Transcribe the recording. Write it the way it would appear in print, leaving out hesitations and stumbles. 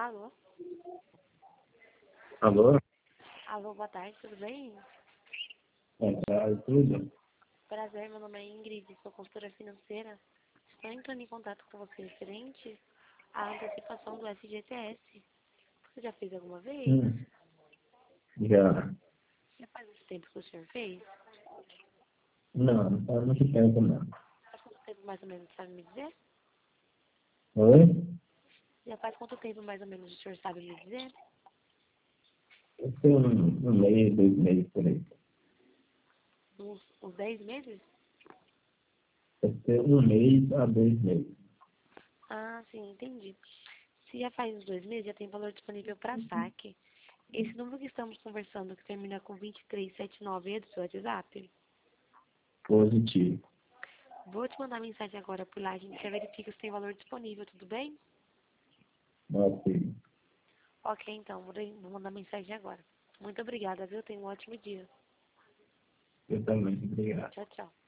Alô? Alô? Alô, boa tarde, tudo bem? Boa tarde, tudo? Prazer, meu nome é Ingrid, sou consultora financeira. Estou entrando em contato com você referente à antecipação do FGTS. Você já fez alguma vez? Já. Já faz muito tempo que o senhor fez? Não faz muito tempo não. Faz quanto tempo mais ou menos, sabe me dizer? Oi? Já faz quanto tempo mais ou menos o senhor sabe me dizer? Eu tenho um mês, 2 meses por aí. Uns 10 meses? Eu tenho 1 mês a 2 meses. Ah, sim, entendi. Se já faz uns 2 meses, já tem valor disponível para saque. Esse número que estamos conversando, que termina com 2379, é do seu WhatsApp? Positivo. Vou te mandar mensagem agora por lá, a gente já verifica se tem valor disponível, tudo bem? Ok. Ok, então, vou mandar mensagem agora. Muito obrigada, viu? Tenha um ótimo dia. Eu também. Obrigado. Tchau, tchau.